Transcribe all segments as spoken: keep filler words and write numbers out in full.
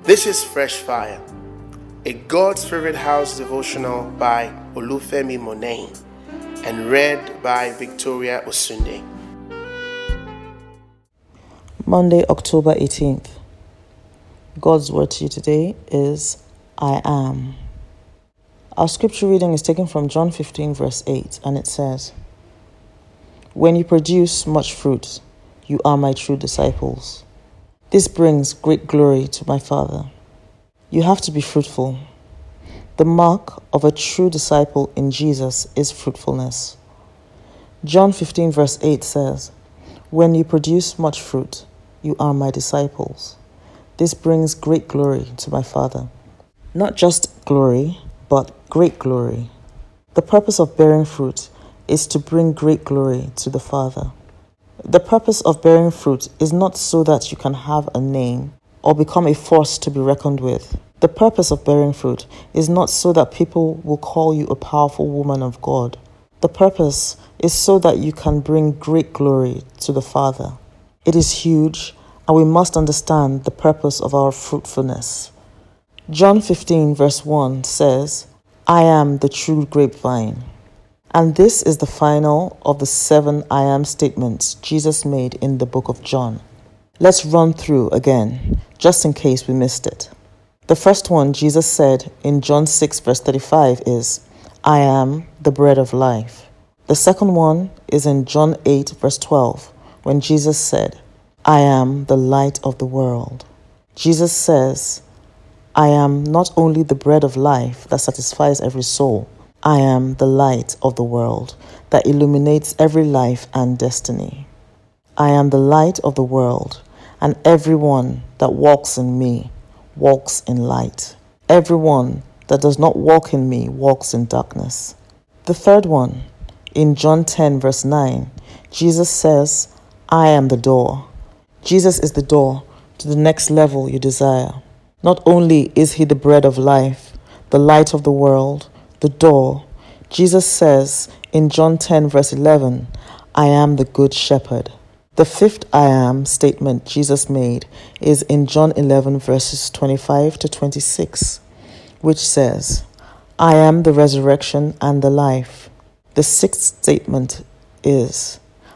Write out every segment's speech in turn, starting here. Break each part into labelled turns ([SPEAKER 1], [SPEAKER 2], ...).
[SPEAKER 1] This is Fresh Fire, a God's Favorite House devotional by Olufemi Monain and read by Victoria Osunde.
[SPEAKER 2] Monday, October eighteenth. God's word to you today is, I am. Our scripture reading is taken from John fifteen verse eight, and it says, When you produce much fruit, you are my true disciples. This brings great glory to my Father. You have to be fruitful. The mark of a true disciple in Jesus is fruitfulness. John fifteen verse eight says, When you produce much fruit, you are my disciples. This brings great glory to my Father. Not just glory, but great glory. The purpose of bearing fruit is to bring great glory to the Father. The purpose of bearing fruit is not so that you can have a name or become a force to be reckoned with. The purpose of bearing fruit is not so that people will call you a powerful woman of God. The purpose is so that you can bring great glory to the Father. It is huge, and we must understand the purpose of our fruitfulness. John fifteen verse one says, I am the true grapevine. And this is the final of the seven I am statements Jesus made in the book of John. Let's run through again, just in case we missed it. The first one Jesus said in John six verse thirty-five is, I am the bread of life. The second one is in John eight verse twelve, when Jesus said, I am the light of the world. Jesus says, I am not only the bread of life that satisfies every soul, I am the light of the world that illuminates every life and destiny. I am the light of the world, and everyone that walks in me walks in light. Everyone that does not walk in me walks in darkness. The third one, in John ten verse nine, Jesus says, I am the door. Jesus is the door to the next level you desire. Not only is he the bread of life, the light of the world, the door, Jesus says in John ten verse eleven, I am the good shepherd. The fifth I am statement Jesus made is in John eleven verses twenty-five to twenty-six, which says, I am the resurrection and the life. The sixth statement is,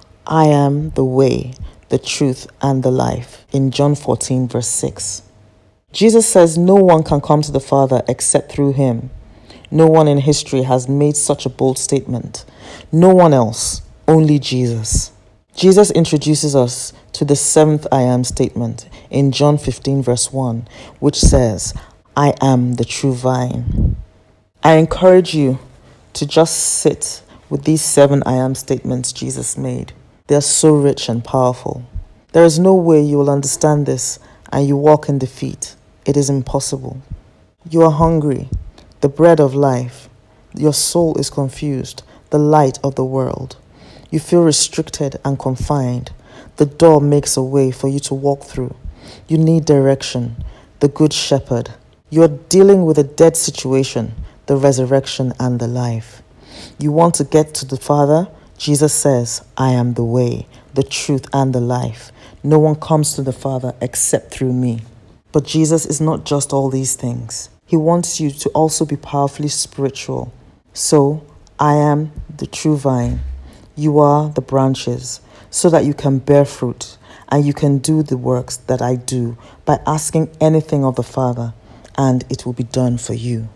[SPEAKER 2] I am the way, the truth, and the life, in John fourteen verse six. Jesus says no one can come to the Father except through him. No one in history has made such a bold statement. No one else, only Jesus. Jesus introduces us to the seventh I am statement in John fifteen verse one, which says, I am the true vine. I encourage you to just sit with these seven I am statements Jesus made. They are so rich and powerful. There is no way you will understand this and you walk in defeat. It is impossible. You are hungry, the bread of life. Your soul is confused, the light of the world. You feel restricted and confined. The door makes a way for you to walk through. You need direction, the good shepherd. You are dealing with a dead situation, the resurrection and the life. You want to get to the Father? Jesus says, I am the way, the truth, and the life. No one comes to the Father except through me. But Jesus is not just all these things. He wants you to also be powerfully spiritual. So, I am the true vine. You are the branches, so that you can bear fruit, and you can do the works that I do by asking anything of the Father, and it will be done for you.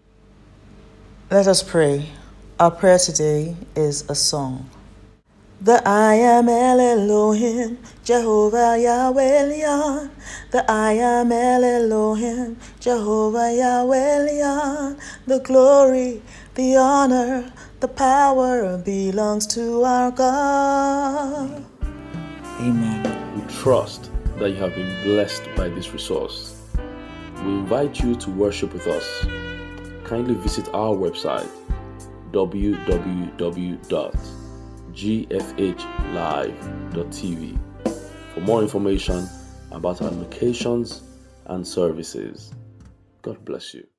[SPEAKER 2] Let us pray. Our prayer today is a song. The I am El Elohim, Jehovah Yahweh Elyon. The I am El Elohim, Jehovah Yahweh Elyon. The glory, the honor, the power belongs to our God. Amen.
[SPEAKER 3] We trust that you have been blessed by this resource. We invite you to worship with us. Kindly visit our website, w w w dot g f h live dot t v, for more information about our locations and services. God bless you.